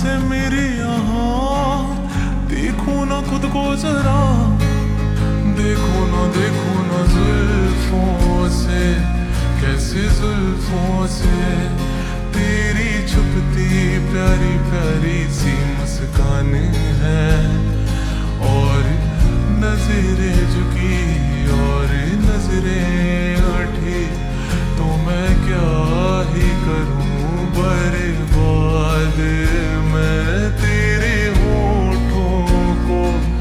से मेरी यहाँ, देखो ना खुद को जरा, देखो ना